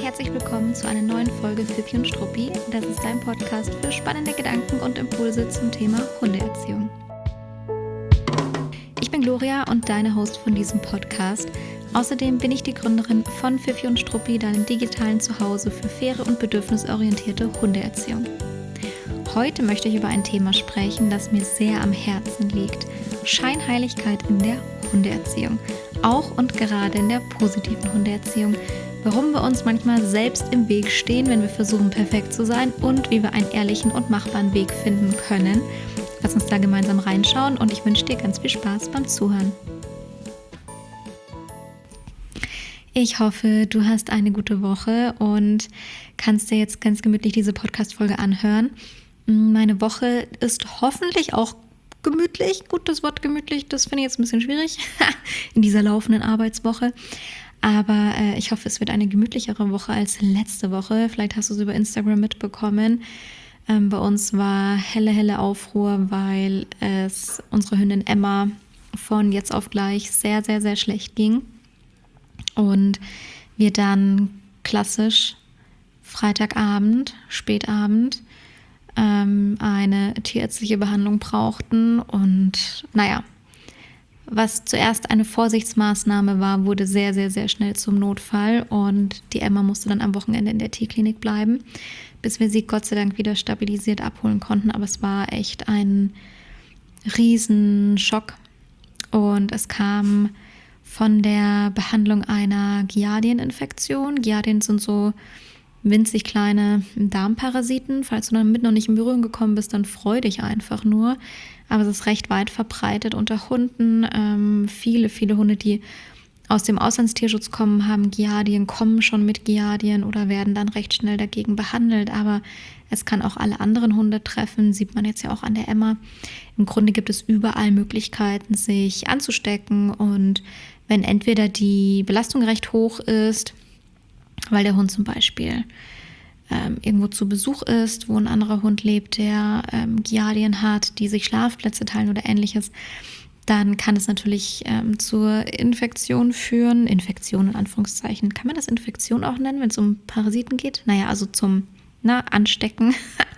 und herzlich willkommen zu einer neuen Folge Fifi und Struppi. Das ist dein Podcast für spannende Gedanken und Impulse zum Thema Hundeerziehung. Ich bin Gloria und deine Host von diesem Podcast. Außerdem bin ich die Gründerin von Fifi und Struppi, deinem digitalen Zuhause für faire und bedürfnisorientierte Hundeerziehung. Heute möchte ich über ein Thema sprechen, das mir sehr am Herzen liegt. Scheinheiligkeit in der Hundeerziehung. Auch und gerade in der positiven Hundeerziehung. Warum wir uns manchmal selbst im Weg stehen, wenn wir versuchen, perfekt zu sein und wie wir einen ehrlichen und machbaren Weg finden können. Lass uns da gemeinsam reinschauen und ich wünsche dir ganz viel Spaß beim Zuhören. Ich hoffe, du hast eine gute Woche und kannst dir jetzt ganz gemütlich diese Podcast-Folge anhören. Meine Woche ist hoffentlich auch gemütlich. Gut, das Wort gemütlich, das finde ich jetzt ein bisschen schwierig in dieser laufenden Arbeitswoche. Aber ich hoffe, es wird eine gemütlichere Woche als letzte Woche. Vielleicht hast du es über Instagram mitbekommen. Bei uns war helle Aufruhr, weil es unserer Hündin Emma von jetzt auf gleich sehr, sehr, sehr schlecht ging. Und wir dann klassisch Freitagabend, Spätabend, eine tierärztliche Behandlung brauchten. Und naja, was zuerst eine Vorsichtsmaßnahme war, wurde sehr, sehr, sehr schnell zum Notfall. Und die Emma musste dann am Wochenende in der Tierklinik bleiben, bis wir sie Gott sei Dank wieder stabilisiert abholen konnten. Aber es war echt ein Riesenschock. Und es kam von der Behandlung einer Giardieninfektion. Giardien sind so winzig kleine Darmparasiten. Falls du damit noch nicht in Berührung gekommen bist, dann freu dich einfach nur. Aber es ist recht weit verbreitet unter Hunden. Viele Hunde, die aus dem Auslandstierschutz kommen, haben Giardien, kommen schon mit Giardien oder werden dann recht schnell dagegen behandelt. Aber es kann auch alle anderen Hunde treffen, sieht man jetzt ja auch an der Emma. Im Grunde gibt es überall Möglichkeiten, sich anzustecken. Und wenn entweder die Belastung recht hoch ist, weil der Hund zum Beispiel irgendwo zu Besuch ist, wo ein anderer Hund lebt, der Giardien hat, die sich Schlafplätze teilen oder ähnliches, dann kann es natürlich zur Infektion führen. Infektion in Anführungszeichen. Kann man das Infektion auch nennen, wenn es um Parasiten geht? Naja, also zum Anstecken,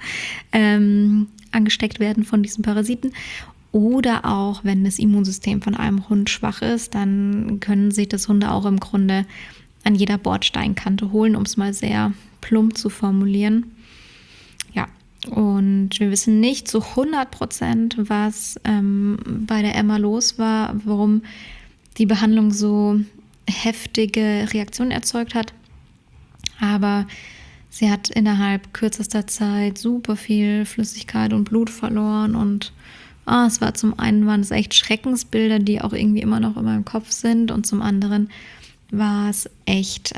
angesteckt werden von diesen Parasiten. Oder auch, wenn das Immunsystem von einem Hund schwach ist, dann können sich das Hunde auch im Grunde an jeder Bordsteinkante holen, um es mal sehr plump zu formulieren. Ja, und wir wissen nicht zu 100%, was bei der Emma los war, warum die Behandlung so heftige Reaktionen erzeugt hat. Aber sie hat innerhalb kürzester Zeit super viel Flüssigkeit und Blut verloren und es war zum einen waren es echt Schreckensbilder, die auch irgendwie immer noch in meinem Kopf sind, und zum anderen war es echt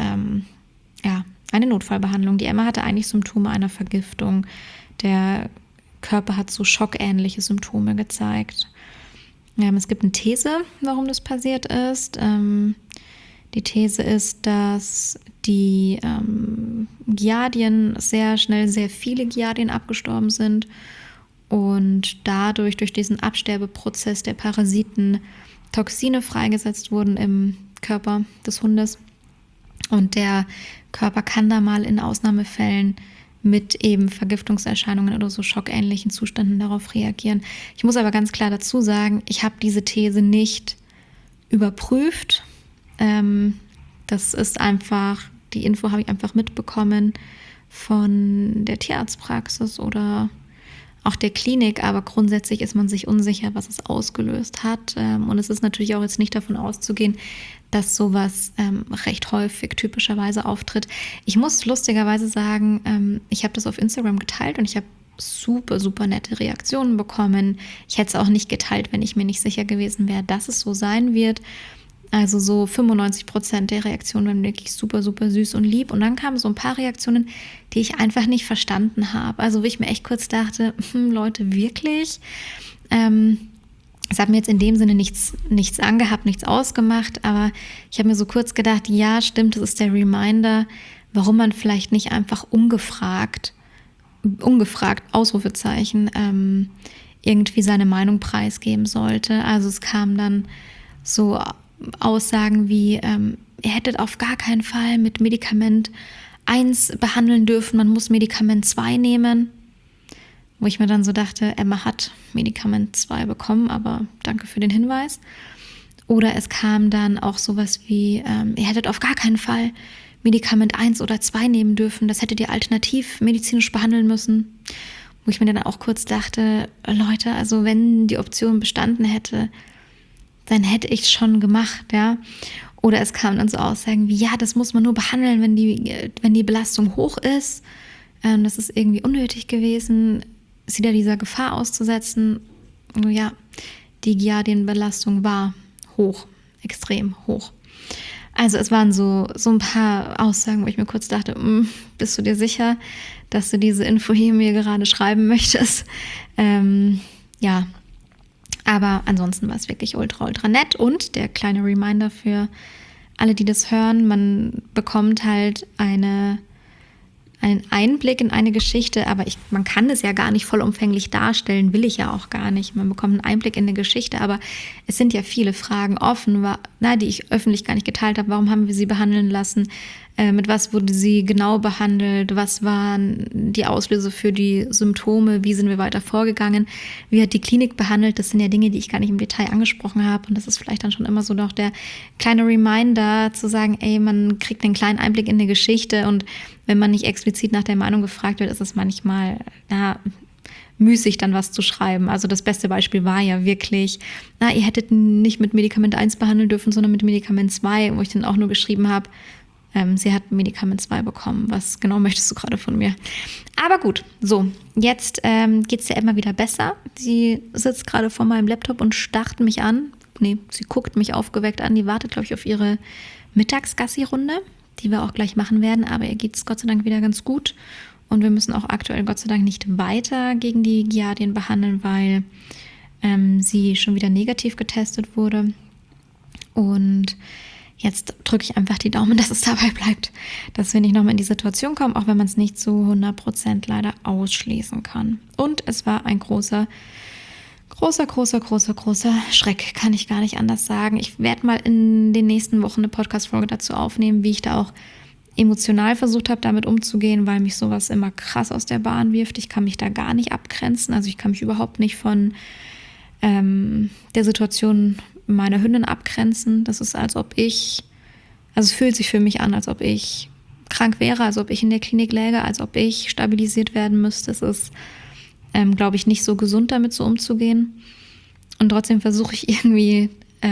eine Notfallbehandlung. Die Emma hatte eigentlich Symptome einer Vergiftung. Der Körper hat so schockähnliche Symptome gezeigt. Es gibt eine These, warum das passiert ist. Die These ist, dass die Giardien sehr schnell, sehr viele Giardien abgestorben sind und dadurch, durch diesen Absterbeprozess der Parasiten, Toxine freigesetzt wurden im Körper des Hundes. Und der Körper kann da mal in Ausnahmefällen mit eben Vergiftungserscheinungen oder so schockähnlichen Zuständen darauf reagieren. Ich muss aber ganz klar dazu sagen, ich habe diese These nicht überprüft. Das ist einfach, die Info habe ich einfach mitbekommen von der Tierarztpraxis oder auch der Klinik, aber grundsätzlich ist man sich unsicher, was es ausgelöst hat. Und es ist natürlich auch jetzt nicht davon auszugehen, dass sowas recht häufig typischerweise auftritt. Ich muss lustigerweise sagen, ich habe das auf Instagram geteilt und ich habe super, super nette Reaktionen bekommen. Ich hätte es auch nicht geteilt, wenn ich mir nicht sicher gewesen wäre, dass es so sein wird. Also so 95% der Reaktionen waren wirklich super, super süß und lieb. Und dann kamen so ein paar Reaktionen, die ich einfach nicht verstanden habe. Also wo ich mir echt kurz dachte, Leute, wirklich? Es hat mir jetzt in dem Sinne nichts angehabt, nichts ausgemacht. Aber ich habe mir so kurz gedacht, ja, stimmt, das ist der Reminder, warum man vielleicht nicht einfach ungefragt, Ausrufezeichen, irgendwie seine Meinung preisgeben sollte. Also es kam dann so Aussagen wie, ihr hättet auf gar keinen Fall mit Medikament 1 behandeln dürfen, man muss Medikament 2 nehmen. Wo ich mir dann so dachte, Emma hat Medikament 2 bekommen, aber danke für den Hinweis. Oder es kam dann auch sowas wie, ihr hättet auf gar keinen Fall Medikament 1 oder 2 nehmen dürfen, das hättet ihr alternativ medizinisch behandeln müssen. Wo ich mir dann auch kurz dachte, Leute, also wenn die Option bestanden hätte, dann hätte ich es schon gemacht, ja. Oder es kamen dann so Aussagen wie, ja, das muss man nur behandeln, wenn die Belastung hoch ist. Das ist irgendwie unnötig gewesen, sie da dieser Gefahr auszusetzen. Ja, die Giardienbelastung war hoch, extrem hoch. Also es waren so ein paar Aussagen, wo ich mir kurz dachte, bist du dir sicher, dass du diese Info hier mir gerade schreiben möchtest? Ja, aber ansonsten war es wirklich ultra, ultra nett. Und der kleine Reminder für alle, die das hören, man bekommt halt einen Einblick in eine Geschichte, aber man kann das ja gar nicht vollumfänglich darstellen, will ich ja auch gar nicht. Man bekommt einen Einblick in eine Geschichte, aber es sind ja viele Fragen offen, die ich öffentlich gar nicht geteilt habe. Warum haben wir sie behandeln lassen? Mit was wurde sie genau behandelt? Was waren die Auslöser für die Symptome? Wie sind wir weiter vorgegangen? Wie hat die Klinik behandelt? Das sind ja Dinge, die ich gar nicht im Detail angesprochen habe. Und das ist vielleicht dann schon immer so doch der kleine Reminder zu sagen, man kriegt einen kleinen Einblick in eine Geschichte. Und wenn man nicht explizit nach der Meinung gefragt wird, ist es manchmal müßig, dann was zu schreiben. Also das beste Beispiel war ja wirklich, ihr hättet nicht mit Medikament 1 behandeln dürfen, sondern mit Medikament 2, wo ich dann auch nur geschrieben habe, sie hat Medikament 2 bekommen. Was genau möchtest du gerade von mir? Aber gut, so, jetzt geht es ja immer wieder besser. Sie sitzt gerade vor meinem Laptop und starrt mich an. Nee, sie guckt mich aufgeweckt an. Die wartet, glaube ich, auf ihre Mittagsgassi-Runde, die wir auch gleich machen werden. Aber ihr geht es Gott sei Dank wieder ganz gut. Und wir müssen auch aktuell Gott sei Dank nicht weiter gegen die Giardien behandeln, weil sie schon wieder negativ getestet wurde. Und jetzt drücke ich einfach die Daumen, dass es dabei bleibt, dass wir nicht nochmal in die Situation kommen, auch wenn man es nicht zu 100% leider ausschließen kann. Und es war ein großer Schreck, kann ich gar nicht anders sagen. Ich werde mal in den nächsten Wochen eine Podcast-Folge dazu aufnehmen, wie ich da auch emotional versucht habe, damit umzugehen, weil mich sowas immer krass aus der Bahn wirft. Ich kann mich da gar nicht abgrenzen, also ich kann mich überhaupt nicht von der Situation meiner Hündin abgrenzen. Das ist, es fühlt sich für mich an, als ob ich krank wäre, als ob ich in der Klinik läge, als ob ich stabilisiert werden müsste. Es ist, glaube ich, nicht so gesund, damit so umzugehen. Und trotzdem versuche ich irgendwie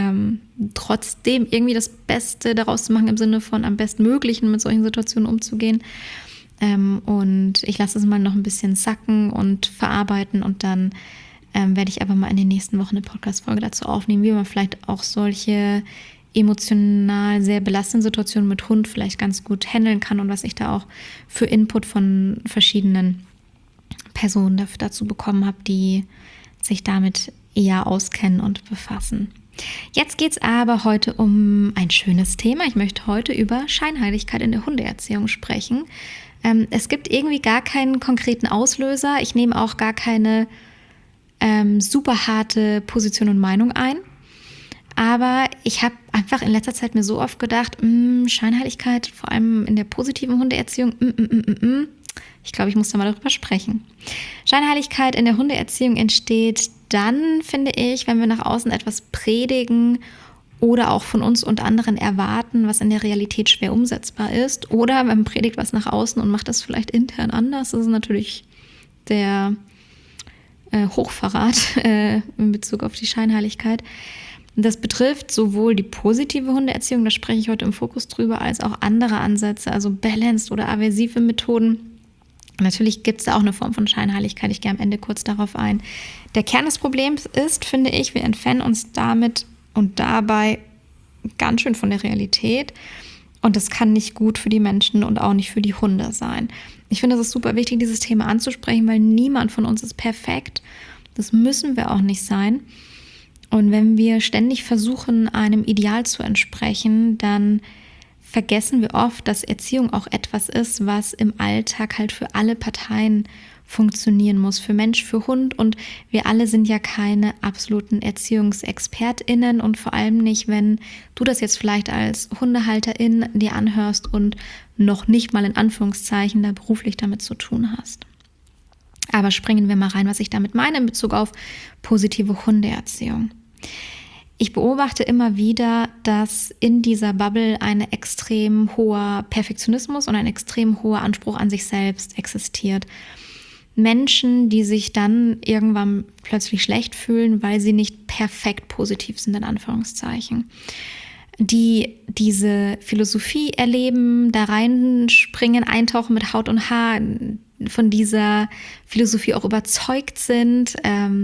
das Beste daraus zu machen, im Sinne von am bestmöglichen mit solchen Situationen umzugehen. Und ich lasse es mal noch ein bisschen sacken und verarbeiten und dann werde ich aber mal in den nächsten Wochen eine Podcast-Folge dazu aufnehmen, wie man vielleicht auch solche emotional sehr belastenden Situationen mit Hund vielleicht ganz gut handeln kann und was ich da auch für Input von verschiedenen Personen dazu bekommen habe, die sich damit eher auskennen und befassen. Jetzt geht es aber heute um ein schönes Thema. Ich möchte heute über Scheinheiligkeit in der Hundeerziehung sprechen. Es gibt irgendwie gar keinen konkreten Auslöser. Ich nehme auch gar keine super harte Position und Meinung ein. Aber ich habe einfach in letzter Zeit mir so oft gedacht, Scheinheiligkeit, vor allem in der positiven Hundeerziehung, ich glaube, ich muss da mal darüber sprechen. Scheinheiligkeit in der Hundeerziehung entsteht dann, finde ich, wenn wir nach außen etwas predigen oder auch von uns und anderen erwarten, was in der Realität schwer umsetzbar ist. Oder wenn man predigt was nach außen und macht das vielleicht intern anders. Das ist natürlich der Hochverrat in Bezug auf die Scheinheiligkeit. Das betrifft sowohl die positive Hundeerziehung, da spreche ich heute im Fokus drüber, als auch andere Ansätze, also balanced oder aversive Methoden. Natürlich gibt es da auch eine Form von Scheinheiligkeit. Ich gehe am Ende kurz darauf ein. Der Kern des Problems ist, finde ich, wir entfernen uns damit und dabei ganz schön von der Realität. Und das kann nicht gut für die Menschen und auch nicht für die Hunde sein. Ich finde, es ist super wichtig, dieses Thema anzusprechen, weil niemand von uns ist perfekt. Das müssen wir auch nicht sein. Und wenn wir ständig versuchen, einem Ideal zu entsprechen, dann vergessen wir oft, dass Erziehung auch etwas ist, was im Alltag halt für alle Parteien funktionieren muss für Mensch, für Hund. Und wir alle sind ja keine absoluten ErziehungsexpertInnen und vor allem nicht, wenn du das jetzt vielleicht als Hundehalterin dir anhörst und noch nicht mal in Anführungszeichen da beruflich damit zu tun hast. Aber springen wir mal rein, was ich damit meine in Bezug auf positive Hundeerziehung. Ich beobachte immer wieder, dass in dieser Bubble ein extrem hoher Perfektionismus und ein extrem hoher Anspruch an sich selbst existiert. Menschen, die sich dann irgendwann plötzlich schlecht fühlen, weil sie nicht perfekt positiv sind, in Anführungszeichen. Die diese Philosophie erleben, da reinspringen, eintauchen mit Haut und Haar, von dieser Philosophie auch überzeugt sind,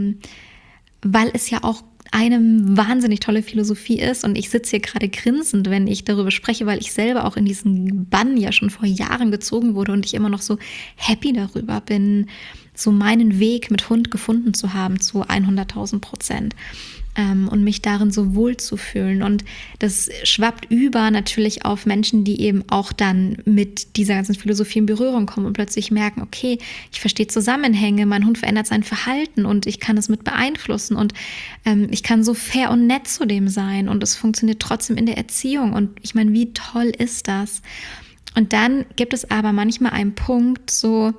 weil es ja auch eine wahnsinnig tolle Philosophie ist. Und ich sitze hier gerade grinsend, wenn ich darüber spreche, weil ich selber auch in diesen Bann ja schon vor Jahren gezogen wurde und ich immer noch so happy darüber bin, so meinen Weg mit Hund gefunden zu haben zu 100.000%. Und mich darin so wohl zu fühlen. Und das schwappt über natürlich auf Menschen, die eben auch dann mit dieser ganzen Philosophie in Berührung kommen und plötzlich merken, okay, ich verstehe Zusammenhänge, mein Hund verändert sein Verhalten und ich kann es mit beeinflussen und ich kann so fair und nett zu dem sein und es funktioniert trotzdem in der Erziehung. Und ich meine, wie toll ist das? Und dann gibt es aber manchmal einen Punkt, so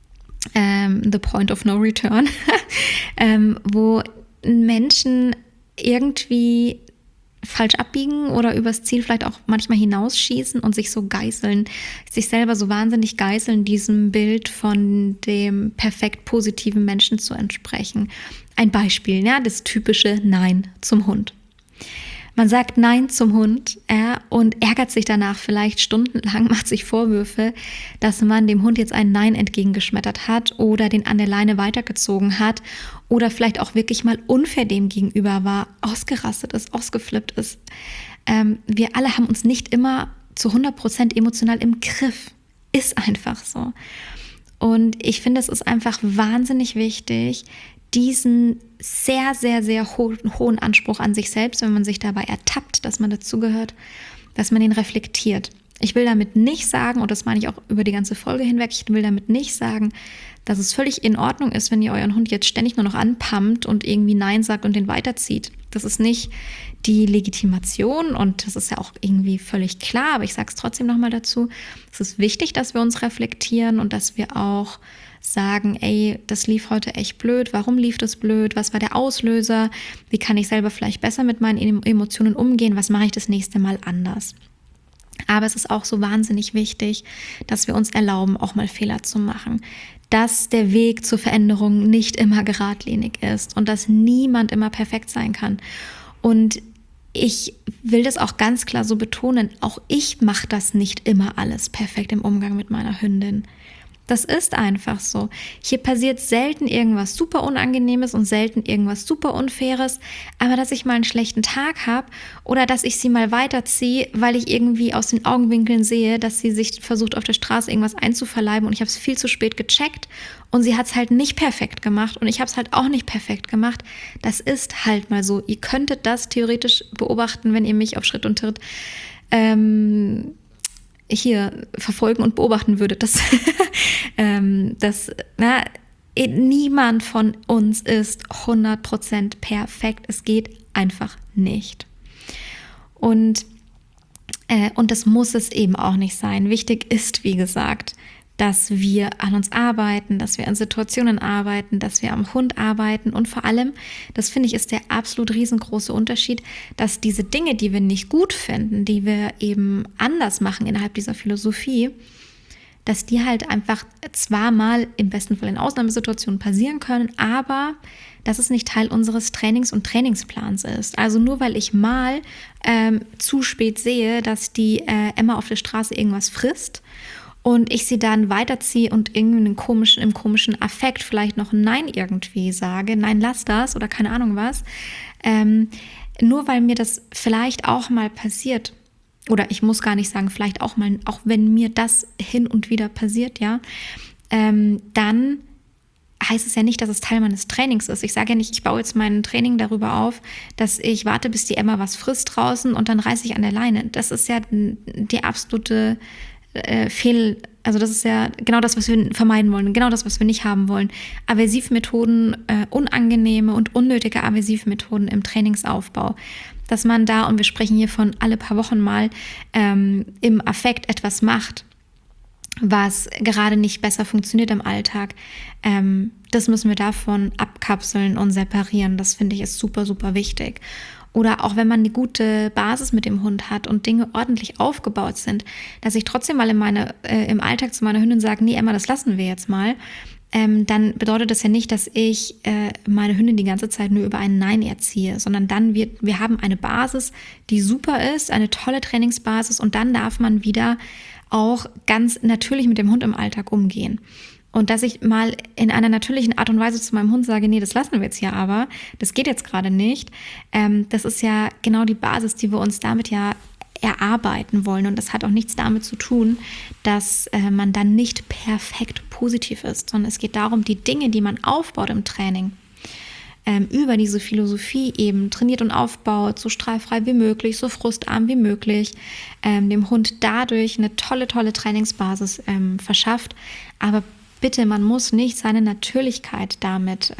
the point of no return, wo Menschen irgendwie falsch abbiegen oder übers Ziel vielleicht auch manchmal hinausschießen und sich so geißeln, sich selber so wahnsinnig geißeln, diesem Bild von dem perfekt positiven Menschen zu entsprechen. Ein Beispiel, ja, das typische Nein zum Hund. Man sagt Nein zum Hund und ärgert sich danach vielleicht stundenlang, macht sich Vorwürfe, dass man dem Hund jetzt ein Nein entgegengeschmettert hat oder den an der Leine weitergezogen hat oder vielleicht auch wirklich mal unfair dem gegenüber war, ausgerastet ist, ausgeflippt ist. Wir alle haben uns nicht immer zu 100% emotional im Griff. Ist einfach so. Und ich finde, es ist einfach wahnsinnig wichtig, diesen sehr, sehr, sehr hohen Anspruch an sich selbst, wenn man sich dabei ertappt, dass man dazugehört, dass man ihn reflektiert. Ich will damit nicht sagen, und das meine ich auch über die ganze Folge hinweg, ich will damit nicht sagen, dass es völlig in Ordnung ist, wenn ihr euren Hund jetzt ständig nur noch anpumpt und irgendwie Nein sagt und den weiterzieht. Das ist nicht die Legitimation und das ist ja auch irgendwie völlig klar, aber ich sage es trotzdem nochmal dazu. Es ist wichtig, dass wir uns reflektieren und dass wir auch sagen, ey, das lief heute echt blöd, warum lief das blöd, was war der Auslöser, wie kann ich selber vielleicht besser mit meinen Emotionen umgehen, was mache ich das nächste Mal anders. Aber es ist auch so wahnsinnig wichtig, dass wir uns erlauben, auch mal Fehler zu machen, dass der Weg zur Veränderung nicht immer geradlinig ist und dass niemand immer perfekt sein kann. Und ich will das auch ganz klar so betonen, auch ich mache das nicht immer alles perfekt im Umgang mit meiner Hündin. Das ist einfach so. Hier passiert selten irgendwas super Unangenehmes und selten irgendwas super Unfaires, aber dass ich mal einen schlechten Tag habe oder dass ich sie mal weiterziehe, weil ich irgendwie aus den Augenwinkeln sehe, dass sie sich versucht, auf der Straße irgendwas einzuverleiben und ich habe es viel zu spät gecheckt und sie hat es halt nicht perfekt gemacht und ich habe es halt auch nicht perfekt gemacht. Das ist halt mal so. Ihr könntet das theoretisch beobachten, wenn ihr mich auf Schritt und Tritt hier verfolgen und beobachten würdet, niemand von uns ist 100% perfekt. Es geht einfach nicht. Und das muss es eben auch nicht sein. Wichtig ist, wie gesagt, dass wir an uns arbeiten, dass wir an Situationen arbeiten, dass wir am Hund arbeiten und vor allem, das finde ich, ist der absolut riesengroße Unterschied, dass diese Dinge, die wir nicht gut finden, die wir eben anders machen innerhalb dieser Philosophie, dass die halt einfach zwar mal im besten Fall in Ausnahmesituationen passieren können, aber dass es nicht Teil unseres Trainings und Trainingsplans ist. Also nur weil ich mal zu spät sehe, dass die Emma auf der Straße irgendwas frisst und ich sie dann weiterziehe und irgendwie im komischen Affekt vielleicht noch Nein irgendwie sage, nein, lass das oder keine Ahnung was, nur weil mir das vielleicht auch mal passiert, oder ich muss gar nicht sagen, vielleicht auch mal, auch wenn mir das hin und wieder passiert, ja, dann heißt es ja nicht, dass es Teil meines Trainings ist. Ich sage ja nicht, ich baue jetzt mein Training darüber auf, dass ich warte, bis die Emma was frisst draußen und dann reiße ich an der Leine. Das ist ja die absolute also das ist ja genau das, was wir vermeiden wollen, genau das, was wir nicht haben wollen. Aversivmethoden, unangenehme und unnötige Aversivmethoden im Trainingsaufbau. Dass man da, und wir sprechen hier von alle paar Wochen mal, im Affekt etwas macht, was gerade nicht besser funktioniert im Alltag. Das müssen wir davon abkapseln und separieren. Das finde ich ist super, super wichtig. Oder auch wenn man eine gute Basis mit dem Hund hat und Dinge ordentlich aufgebaut sind, dass ich trotzdem mal im Alltag zu meiner Hündin sage, nee Emma, das lassen wir jetzt mal, dann bedeutet das ja nicht, dass ich meine Hündin die ganze Zeit nur über ein Nein erziehe, sondern dann wir haben eine Basis, die super ist, eine tolle Trainingsbasis, und dann darf man wieder auch ganz natürlich mit dem Hund im Alltag umgehen. Und dass ich mal in einer natürlichen Art und Weise zu meinem Hund sage, nee, das lassen wir jetzt hier aber, das geht jetzt gerade nicht. Das ist ja genau die Basis, die wir uns damit ja erarbeiten wollen. Und das hat auch nichts damit zu tun, dass man dann nicht perfekt positiv ist, sondern es geht darum, die Dinge, die man aufbaut im Training, über diese Philosophie eben trainiert und aufbaut, so strahlfrei wie möglich, so frustarm wie möglich, dem Hund dadurch eine tolle, tolle Trainingsbasis verschafft. Aber bitte, man muss nicht seine Natürlichkeit damit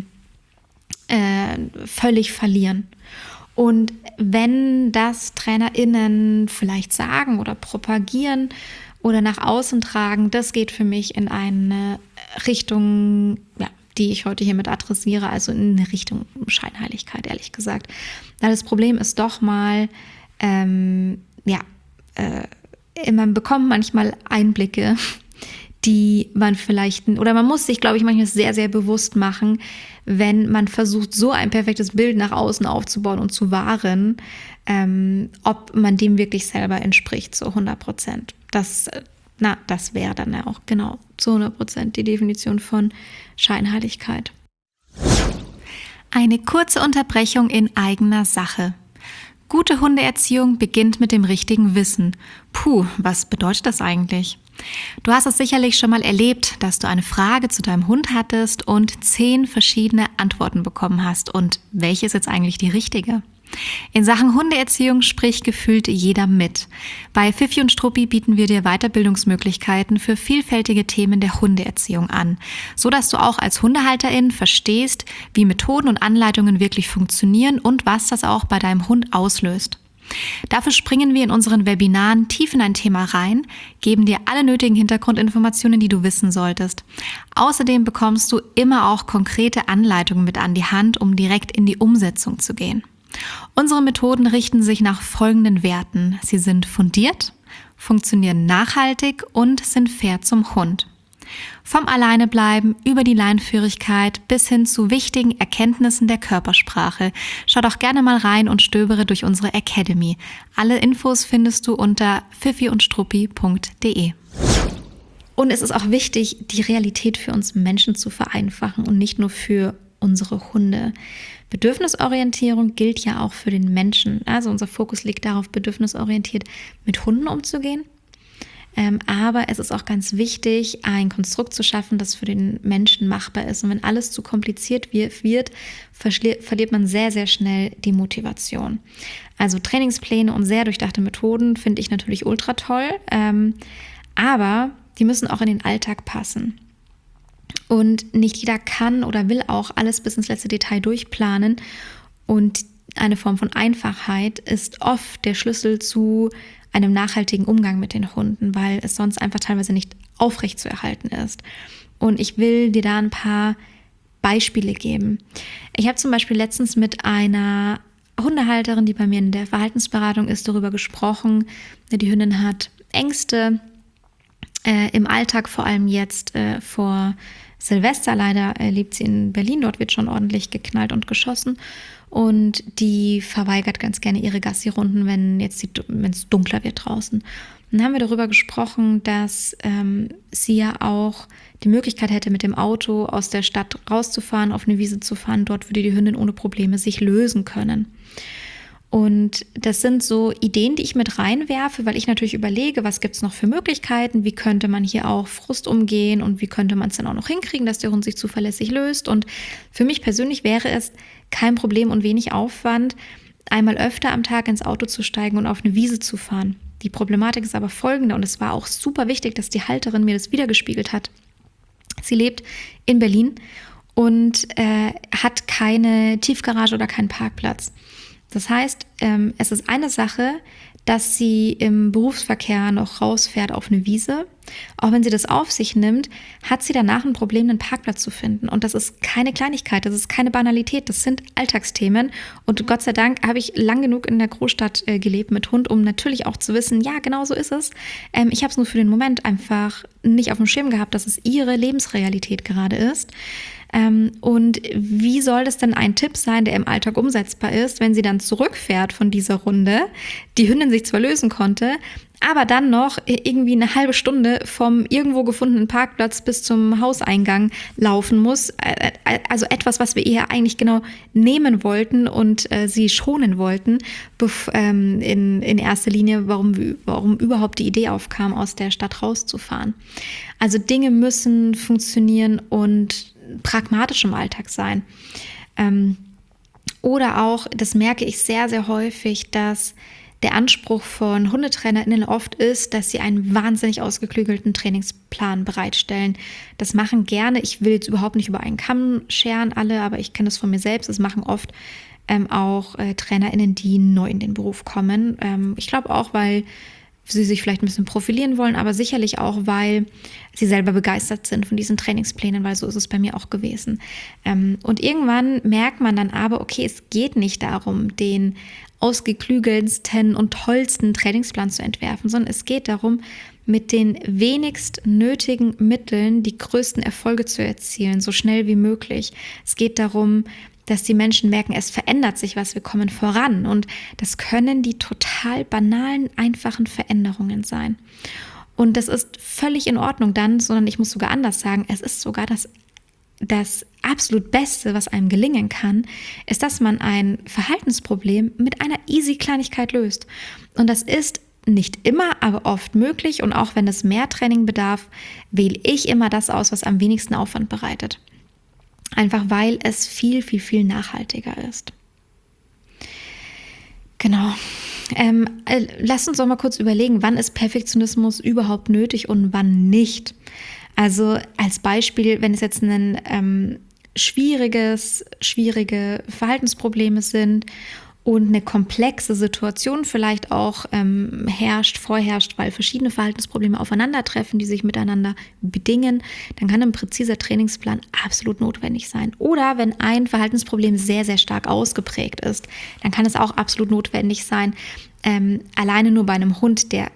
völlig verlieren. Und wenn das TrainerInnen vielleicht sagen oder propagieren oder nach außen tragen, das geht für mich in eine Richtung, ja, die ich heute hiermit adressiere, also in eine Richtung Scheinheiligkeit, ehrlich gesagt. Weil das Problem ist doch mal, man bekommt manchmal Einblicke, die man vielleicht, oder man muss sich, glaube ich, manchmal sehr, sehr bewusst machen, wenn man versucht, so ein perfektes Bild nach außen aufzubauen und zu wahren, ob man dem wirklich selber entspricht, zu 100%. Das wäre dann ja auch genau zu 100% die Definition von Scheinheiligkeit. Eine kurze Unterbrechung in eigener Sache. Gute Hundeerziehung beginnt mit dem richtigen Wissen. Puh, was bedeutet das eigentlich? Du hast es sicherlich schon mal erlebt, dass du eine Frage zu deinem Hund hattest und 10 verschiedene Antworten bekommen hast. Und welche ist jetzt eigentlich die richtige? In Sachen Hundeerziehung spricht gefühlt jeder mit. Bei Fifi und Struppi bieten wir dir Weiterbildungsmöglichkeiten für vielfältige Themen der Hundeerziehung an, sodass du auch als Hundehalterin verstehst, wie Methoden und Anleitungen wirklich funktionieren und was das auch bei deinem Hund auslöst. Dafür springen wir in unseren Webinaren tief in ein Thema rein, geben dir alle nötigen Hintergrundinformationen, die du wissen solltest. Außerdem bekommst du immer auch konkrete Anleitungen mit an die Hand, um direkt in die Umsetzung zu gehen. Unsere Methoden richten sich nach folgenden Werten. Sie sind fundiert, funktionieren nachhaltig und sind fair zum Hund. Vom Alleinebleiben über die Leinführigkeit bis hin zu wichtigen Erkenntnissen der Körpersprache. Schau doch gerne mal rein und stöbere durch unsere Academy. Alle Infos findest du unter fifiundstruppi.de. Und es ist auch wichtig, die Realität für uns Menschen zu vereinfachen und nicht nur für unsere Hunde. Bedürfnisorientierung gilt ja auch für den Menschen. Also unser Fokus liegt darauf, bedürfnisorientiert mit Hunden umzugehen. Aber es ist auch ganz wichtig, ein Konstrukt zu schaffen, das für den Menschen machbar ist. Und wenn alles zu kompliziert wird, verliert man sehr, sehr schnell die Motivation. Also Trainingspläne und sehr durchdachte Methoden finde ich natürlich ultra toll, aber die müssen auch in den Alltag passen. Und nicht jeder kann oder will auch alles bis ins letzte Detail durchplanen. Und eine Form von Einfachheit ist oft der Schlüssel zu einem nachhaltigen Umgang mit den Hunden, weil es sonst einfach teilweise nicht aufrecht zu erhalten ist. Und ich will dir da ein paar Beispiele geben. Ich habe zum Beispiel letztens mit einer Hundehalterin, die bei mir in der Verhaltensberatung ist, darüber gesprochen. Die Hündin hat Ängste im Alltag, vor allem jetzt vor Silvester. Leider lebt sie in Berlin, dort wird schon ordentlich geknallt und geschossen. Und die verweigert ganz gerne ihre Gassi-Runden, wenn es dunkler wird draußen. Dann haben wir darüber gesprochen, dass sie ja auch die Möglichkeit hätte, mit dem Auto aus der Stadt rauszufahren, auf eine Wiese zu fahren. Dort würde die Hündin ohne Probleme sich lösen können. Und das sind so Ideen, die ich mit reinwerfe, weil ich natürlich überlege, was gibt es noch für Möglichkeiten, wie könnte man hier auch Frust umgehen und wie könnte man es dann auch noch hinkriegen, dass der Hund sich zuverlässig löst. Und für mich persönlich wäre es kein Problem und wenig Aufwand, einmal öfter am Tag ins Auto zu steigen und auf eine Wiese zu fahren. Die Problematik ist aber folgende, und es war auch super wichtig, dass die Halterin mir das wiedergespiegelt hat. Sie lebt in Berlin und hat keine Tiefgarage oder keinen Parkplatz. Das heißt, es ist eine Sache, dass sie im Berufsverkehr noch rausfährt auf eine Wiese. Auch wenn sie das auf sich nimmt, hat sie danach ein Problem, einen Parkplatz zu finden. Und das ist keine Kleinigkeit, das ist keine Banalität, das sind Alltagsthemen. Und Gott sei Dank habe ich lang genug in der Großstadt gelebt mit Hund, um natürlich auch zu wissen, ja, genau so ist es. Ich habe es nur für den Moment einfach nicht auf dem Schirm gehabt, dass es ihre Lebensrealität gerade ist. Und wie soll das denn ein Tipp sein, der im Alltag umsetzbar ist, wenn sie dann zurückfährt von dieser Runde, die Hündin sich zwar lösen konnte, aber dann noch irgendwie eine halbe Stunde vom irgendwo gefundenen Parkplatz bis zum Hauseingang laufen muss. Also etwas, was wir ihr eigentlich genau nehmen wollten und sie schonen wollten, in erster Linie, warum überhaupt die Idee aufkam, aus der Stadt rauszufahren. Also Dinge müssen funktionieren und pragmatisch im Alltag sein. Oder auch, das merke ich sehr, sehr häufig, dass der Anspruch von HundetrainerInnen oft ist, dass sie einen wahnsinnig ausgeklügelten Trainingsplan bereitstellen. Das machen gerne, ich will jetzt überhaupt nicht über einen Kamm scheren alle, aber ich kenne das von mir selbst, das machen oft auch TrainerInnen, die neu in den Beruf kommen. Ich glaube auch, weil sie sich vielleicht ein bisschen profilieren wollen, aber sicherlich auch, weil sie selber begeistert sind von diesen Trainingsplänen, weil so ist es bei mir auch gewesen. Und irgendwann merkt man dann aber, okay, es geht nicht darum, den ausgeklügelsten und tollsten Trainingsplan zu entwerfen, sondern es geht darum, mit den wenigst nötigen Mitteln die größten Erfolge zu erzielen, so schnell wie möglich. Es geht darum, dass die Menschen merken, es verändert sich was, wir kommen voran. Und das können die total banalen, einfachen Veränderungen sein. Und das ist völlig in Ordnung dann, sondern ich muss sogar anders sagen, es ist sogar das absolut Beste, was einem gelingen kann, ist, dass man ein Verhaltensproblem mit einer easy Kleinigkeit löst. Und das ist nicht immer, aber oft möglich. Und auch wenn es mehr Training bedarf, wähle ich immer das aus, was am wenigsten Aufwand bereitet. Einfach weil es viel, viel, viel nachhaltiger ist. Genau. Lasst uns doch mal kurz überlegen, wann ist Perfektionismus überhaupt nötig und wann nicht. Also als Beispiel, wenn es jetzt schwierige Verhaltensprobleme sind und eine komplexe Situation vielleicht auch vorherrscht, weil verschiedene Verhaltensprobleme aufeinandertreffen, die sich miteinander bedingen, dann kann ein präziser Trainingsplan absolut notwendig sein. Oder wenn ein Verhaltensproblem sehr, sehr stark ausgeprägt ist, dann kann es auch absolut notwendig sein, alleine nur bei einem Hund, der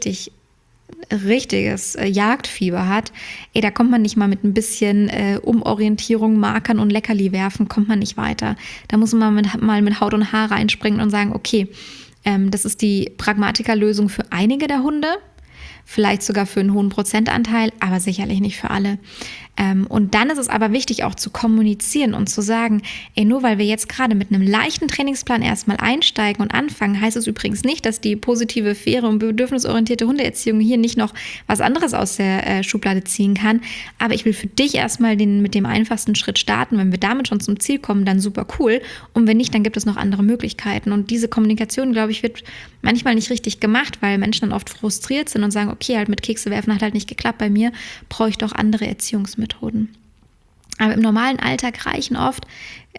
richtiges Jagdfieber hat, da kommt man nicht mal mit ein bisschen Umorientierung, Markern und Leckerli werfen, kommt man nicht weiter. Da muss man mal mit Haut und Haar reinspringen und sagen, okay, das ist die Pragmatikerlösung für einige der Hunde, vielleicht sogar für einen hohen Prozentanteil, aber sicherlich nicht für alle. Und dann ist es aber wichtig, auch zu kommunizieren und zu sagen, nur weil wir jetzt gerade mit einem leichten Trainingsplan erstmal einsteigen und anfangen, heißt es übrigens nicht, dass die positive, faire und bedürfnisorientierte Hundeerziehung hier nicht noch was anderes aus der Schublade ziehen kann. Aber ich will für dich erstmal mit dem einfachsten Schritt starten. Wenn wir damit schon zum Ziel kommen, dann super cool. Und wenn nicht, dann gibt es noch andere Möglichkeiten. Und diese Kommunikation, glaube ich, wird manchmal nicht richtig gemacht, weil Menschen dann oft frustriert sind und sagen, okay, halt mit Kekse werfen hat halt nicht geklappt. Bei mir brauche ich doch andere Erziehungsmethoden. Aber im normalen Alltag reichen oft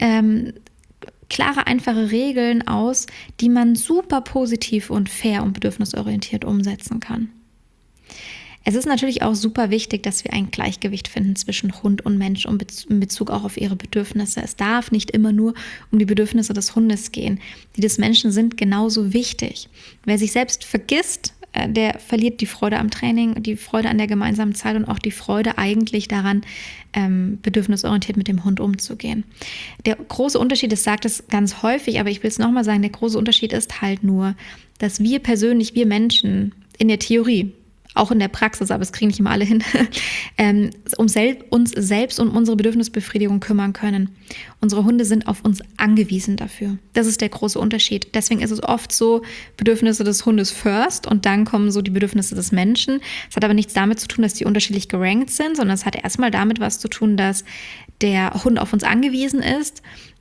klare, einfache Regeln aus, die man super positiv und fair und bedürfnisorientiert umsetzen kann. Es ist natürlich auch super wichtig, dass wir ein Gleichgewicht finden zwischen Hund und Mensch in Bezug auch auf ihre Bedürfnisse. Es darf nicht immer nur um die Bedürfnisse des Hundes gehen. Die des Menschen sind genauso wichtig. Wer sich selbst vergisst, der verliert die Freude am Training, die Freude an der gemeinsamen Zeit und auch die Freude eigentlich daran, bedürfnisorientiert mit dem Hund umzugehen. Der große Unterschied, das sagt es ganz häufig, aber ich will es nochmal sagen, der große Unterschied ist halt nur, dass wir persönlich, wir Menschen in der Theorie, auch in der Praxis, aber es kriegen nicht immer alle hin, uns selbst und unsere Bedürfnisbefriedigung kümmern können. Unsere Hunde sind auf uns angewiesen dafür. Das ist der große Unterschied. Deswegen ist es oft so, Bedürfnisse des Hundes first und dann kommen so die Bedürfnisse des Menschen. Es hat aber nichts damit zu tun, dass die unterschiedlich gerankt sind, sondern es hat erstmal damit was zu tun, dass der Hund auf uns angewiesen ist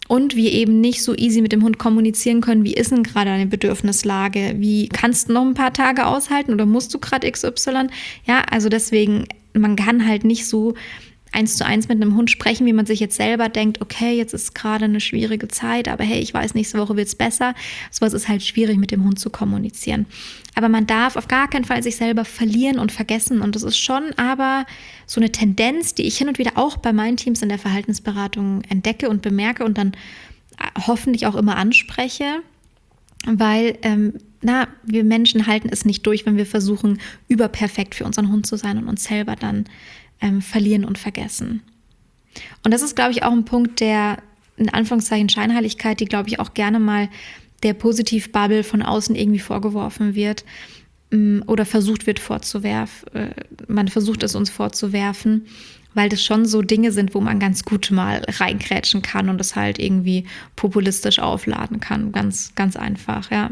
Und wir eben nicht so easy mit dem Hund kommunizieren können, wie ist denn gerade deine Bedürfnislage? Wie kannst du noch ein paar Tage aushalten oder musst du gerade XY? Ja, also deswegen, man kann halt nicht so 1:1 mit einem Hund sprechen, wie man sich jetzt selber denkt, okay, jetzt ist gerade eine schwierige Zeit, aber hey, ich weiß, nächste Woche wird es besser. Sowas ist halt schwierig, mit dem Hund zu kommunizieren. Aber man darf auf gar keinen Fall sich selber verlieren und vergessen. Und das ist schon aber so eine Tendenz, die ich hin und wieder auch bei meinen Teams in der Verhaltensberatung entdecke und bemerke und dann hoffentlich auch immer anspreche, weil wir Menschen halten es nicht durch, wenn wir versuchen, überperfekt für unseren Hund zu sein und uns selber dann verlieren und vergessen. Und das ist, glaube ich, auch ein Punkt der, in Anführungszeichen, Scheinheiligkeit, die, glaube ich, auch gerne mal der Positiv-Bubble von außen irgendwie vorgeworfen wird oder versucht wird vorzuwerfen. Man versucht es uns vorzuwerfen, weil das schon so Dinge sind, wo man ganz gut mal reingrätschen kann und das halt irgendwie populistisch aufladen kann. Ganz, ganz einfach, ja.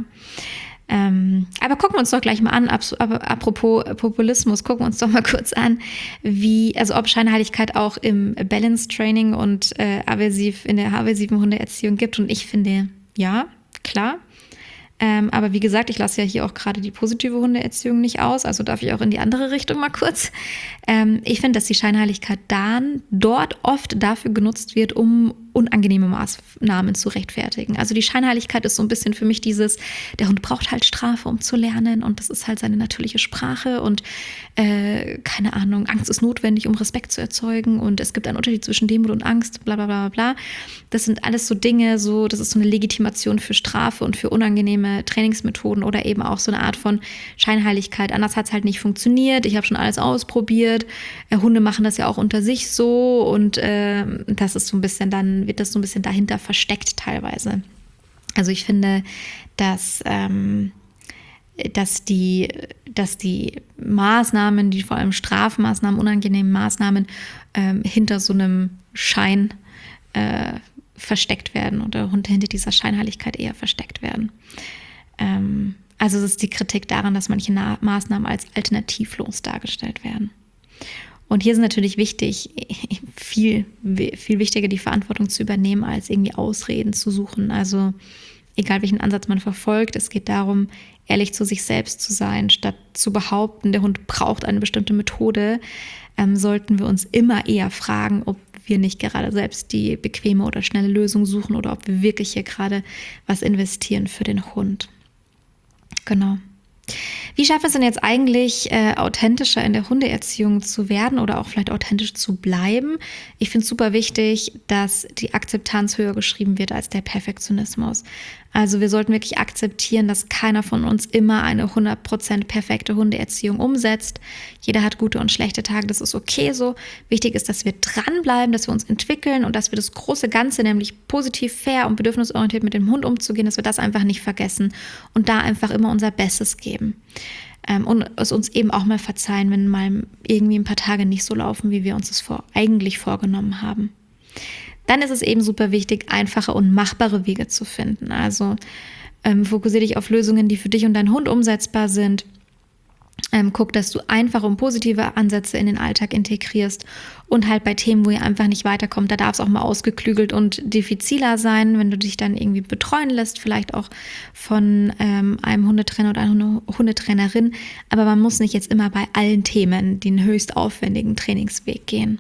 Aber gucken wir uns doch gleich mal an, apropos Populismus, gucken wir uns doch mal kurz an, ob Scheinheiligkeit auch im Balance Training und in der aversiven Hundeerziehung gibt. Und ich finde, ja, klar. Aber wie gesagt, ich lasse ja hier auch gerade die positive Hundeerziehung nicht aus, also darf ich auch in die andere Richtung mal kurz. Ich finde, dass die Scheinheiligkeit dort oft dafür genutzt wird, um unangenehme Maßnahmen zu rechtfertigen. Also die Scheinheiligkeit ist so ein bisschen für mich der Hund braucht halt Strafe, um zu lernen und das ist halt seine natürliche Sprache und keine Ahnung, Angst ist notwendig, um Respekt zu erzeugen und es gibt einen Unterschied zwischen Demut und Angst, bla bla bla bla. Das sind alles so Dinge, das ist so eine Legitimation für Strafe und für unangenehme Trainingsmethoden oder eben auch so eine Art von Scheinheiligkeit. Anders hat es halt nicht funktioniert, ich habe schon alles ausprobiert, Hunde machen das ja auch unter sich so und das ist so ein bisschen dann wird das so ein bisschen dahinter versteckt teilweise. Also ich finde, dass die Maßnahmen, die vor allem Strafmaßnahmen, unangenehmen Maßnahmen hinter so einem Schein versteckt werden oder hinter dieser Scheinheiligkeit eher versteckt werden. Also es ist die Kritik daran, dass manche Maßnahmen als alternativlos dargestellt werden. Und hier ist natürlich wichtig, viel, viel wichtiger, die Verantwortung zu übernehmen, als irgendwie Ausreden zu suchen. Also egal, welchen Ansatz man verfolgt, es geht darum, ehrlich zu sich selbst zu sein. Statt zu behaupten, der Hund braucht eine bestimmte Methode, sollten wir uns immer eher fragen, ob wir nicht gerade selbst die bequeme oder schnelle Lösung suchen oder ob wir wirklich hier gerade was investieren für den Hund. Genau. Wie schaffen wir es denn jetzt eigentlich, authentischer in der Hundeerziehung zu werden oder auch vielleicht authentisch zu bleiben? Ich finde es super wichtig, dass die Akzeptanz höher geschrieben wird als der Perfektionismus. Also wir sollten wirklich akzeptieren, dass keiner von uns immer eine 100% perfekte Hundeerziehung umsetzt. Jeder hat gute und schlechte Tage, das ist okay so. Wichtig ist, dass wir dranbleiben, dass wir uns entwickeln und dass wir das große Ganze, nämlich positiv, fair und bedürfnisorientiert mit dem Hund umzugehen, dass wir das einfach nicht vergessen und da einfach immer unser Bestes geben. Und es uns eben auch mal verzeihen, wenn mal irgendwie ein paar Tage nicht so laufen, wie wir uns das eigentlich vorgenommen haben. Dann ist es eben super wichtig, einfache und machbare Wege zu finden. Also fokussiere dich auf Lösungen, die für dich und deinen Hund umsetzbar sind. Guck, dass du einfache und positive Ansätze in den Alltag integrierst und halt bei Themen, wo ihr einfach nicht weiterkommt, da darf es auch mal ausgeklügelt und diffiziler sein, wenn du dich dann irgendwie betreuen lässt, vielleicht auch von einem Hundetrainer oder einer Hundetrainerin, aber man muss nicht jetzt immer bei allen Themen den höchst aufwendigen Trainingsweg gehen.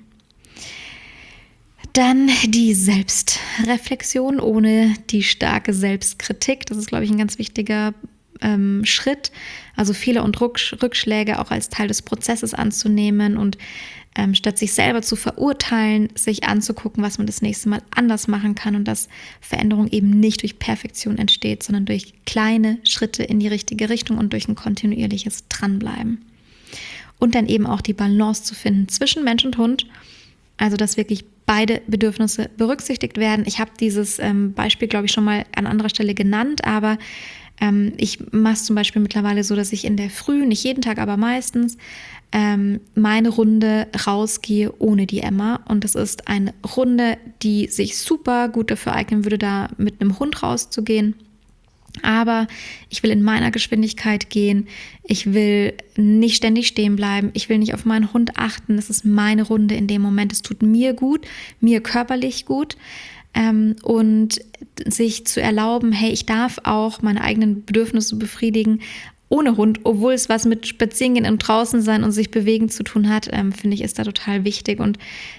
Dann die Selbstreflexion ohne die starke Selbstkritik. Das ist, glaube ich, ein ganz wichtiger Schritt. Also Fehler und Rückschläge auch als Teil des Prozesses anzunehmen und statt sich selber zu verurteilen, sich anzugucken, was man das nächste Mal anders machen kann und dass Veränderung eben nicht durch Perfektion entsteht, sondern durch kleine Schritte in die richtige Richtung und durch ein kontinuierliches Dranbleiben. Und dann eben auch die Balance zu finden zwischen Mensch und Hund, also dass wirklich beide Bedürfnisse berücksichtigt werden. Ich habe dieses Beispiel, glaube ich, schon mal an anderer Stelle genannt, aber ich mache es zum Beispiel mittlerweile so, dass ich in der Früh, nicht jeden Tag, aber meistens, meine Runde rausgehe ohne die Emma. Und das ist eine Runde, die sich super gut dafür eignen würde, da mit einem Hund rauszugehen. Aber ich will in meiner Geschwindigkeit gehen. Ich will nicht ständig stehen bleiben. Ich will nicht auf meinen Hund achten. Das ist meine Runde in dem Moment. Es tut mir gut, mir körperlich gut. und sich zu erlauben, hey, ich darf auch meine eigenen Bedürfnisse befriedigen ohne Hund, obwohl es was mit Spazierengehen und draußen sein und sich bewegen zu tun hat, finde ich, ist da total wichtig. Und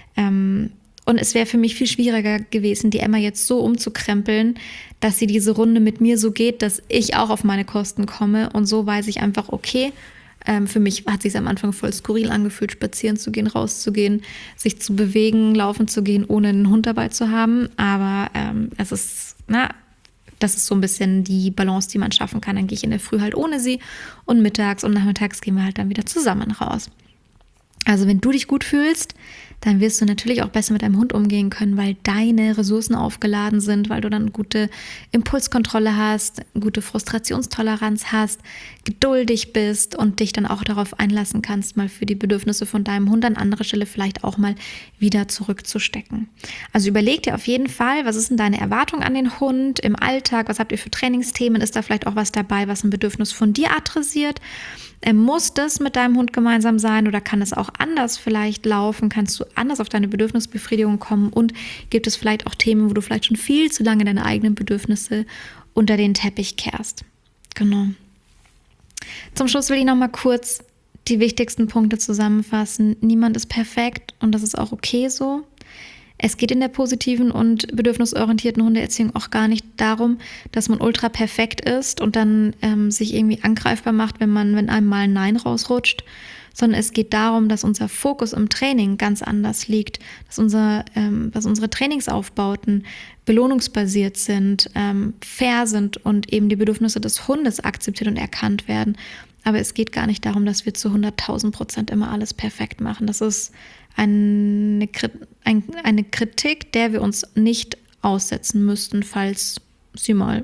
es wäre für mich viel schwieriger gewesen, die Emma jetzt so umzukrempeln, dass sie diese Runde mit mir so geht, dass ich auch auf meine Kosten komme. Und so weiß ich einfach, okay, für mich hat es sich am Anfang voll skurril angefühlt, spazieren zu gehen, rauszugehen, sich zu bewegen, laufen zu gehen, ohne einen Hund dabei zu haben. Aber das ist so ein bisschen die Balance, die man schaffen kann. Dann gehe ich in der Früh halt ohne sie und mittags und nachmittags gehen wir halt dann wieder zusammen raus. Also wenn du dich gut fühlst, dann wirst du natürlich auch besser mit deinem Hund umgehen können, weil deine Ressourcen aufgeladen sind, weil du dann gute Impulskontrolle hast, gute Frustrationstoleranz hast, geduldig bist und dich dann auch darauf einlassen kannst, mal für die Bedürfnisse von deinem Hund an anderer Stelle vielleicht auch mal wieder zurückzustecken. Also überleg dir auf jeden Fall, was ist denn deine Erwartung an den Hund im Alltag, was habt ihr für Trainingsthemen, ist da vielleicht auch was dabei, was ein Bedürfnis von dir adressiert? Muss das mit deinem Hund gemeinsam sein oder kann es auch anders vielleicht laufen? Kannst du anders auf deine Bedürfnisbefriedigung kommen? Und gibt es vielleicht auch Themen, wo du vielleicht schon viel zu lange deine eigenen Bedürfnisse unter den Teppich kehrst? Genau. Zum Schluss will ich nochmal kurz die wichtigsten Punkte zusammenfassen. Niemand ist perfekt und das ist auch okay so. Es geht in der positiven und bedürfnisorientierten Hundeerziehung auch gar nicht darum, dass man ultra perfekt ist und dann sich irgendwie angreifbar macht, wenn einem mal ein Nein rausrutscht, sondern es geht darum, dass unser Fokus im Training ganz anders liegt, dass unsere Trainingsaufbauten belohnungsbasiert sind, fair sind und eben die Bedürfnisse des Hundes akzeptiert und erkannt werden. Aber es geht gar nicht darum, dass wir zu 100.000% immer alles perfekt machen. Das ist eine Kritik, der wir uns nicht aussetzen müssten, falls sie mal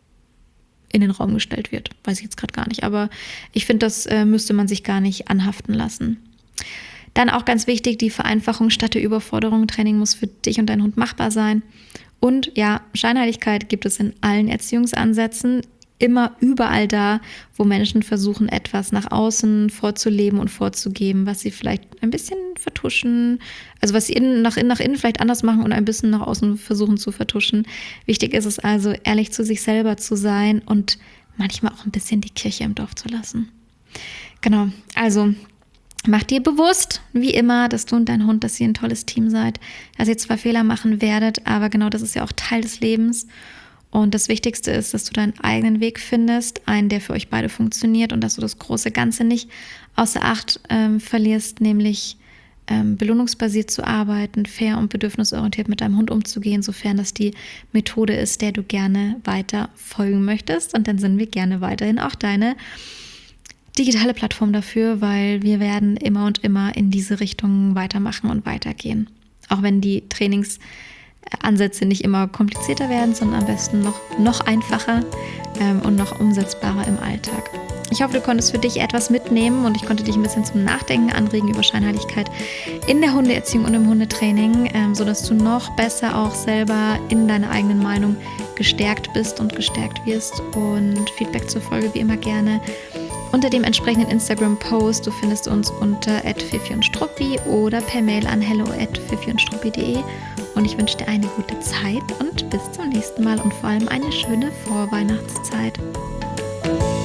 in den Raum gestellt wird. Weiß ich jetzt gerade gar nicht, aber ich finde, das müsste man sich gar nicht anhaften lassen. Dann auch ganz wichtig, die Vereinfachung statt der Überforderung. Training muss für dich und deinen Hund machbar sein. Und ja, Scheinheiligkeit gibt es in allen Erziehungsansätzen. Immer überall da, wo Menschen versuchen, etwas nach außen vorzuleben und vorzugeben, was sie vielleicht ein bisschen vertuschen, also was sie nach innen vielleicht anders machen und ein bisschen nach außen versuchen zu vertuschen. Wichtig ist es also, ehrlich zu sich selber zu sein und manchmal auch ein bisschen die Kirche im Dorf zu lassen. Genau, also mach dir bewusst, wie immer, dass du und dein Hund, dass ihr ein tolles Team seid, dass ihr zwar Fehler machen werdet, aber genau das ist ja auch Teil des Lebens. Und das Wichtigste ist, dass du deinen eigenen Weg findest, einen, der für euch beide funktioniert und dass du das große Ganze nicht außer Acht verlierst, nämlich belohnungsbasiert zu arbeiten, fair und bedürfnisorientiert mit deinem Hund umzugehen, sofern das die Methode ist, der du gerne weiter folgen möchtest. Und dann sind wir gerne weiterhin auch deine digitale Plattform dafür, weil wir werden immer und immer in diese Richtung weitermachen und weitergehen. Auch wenn die Trainingsansätze nicht immer komplizierter werden, sondern am besten noch einfacher und noch umsetzbarer im Alltag. Ich hoffe, du konntest für dich etwas mitnehmen und ich konnte dich ein bisschen zum Nachdenken anregen über Scheinheiligkeit in der Hundeerziehung und im Hundetraining, sodass du noch besser auch selber in deiner eigenen Meinung gestärkt bist und gestärkt wirst. Und Feedback zur Folge wie immer gerne unter dem entsprechenden Instagram-Post. Du findest uns unter @fifiundstruppi oder per Mail an hello@fifiundstruppi.de. Und ich wünsche dir eine gute Zeit und bis zum nächsten Mal und vor allem eine schöne Vorweihnachtszeit.